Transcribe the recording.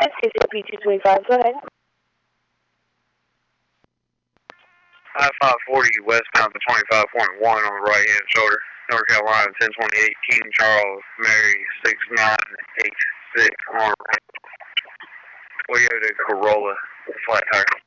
SKCP-225, go ahead. I-540 westbound to 25.1 on the right-hand shoulder. North Carolina 1028, King Charles, Mary 6986 on Toyota Corolla, flat tire.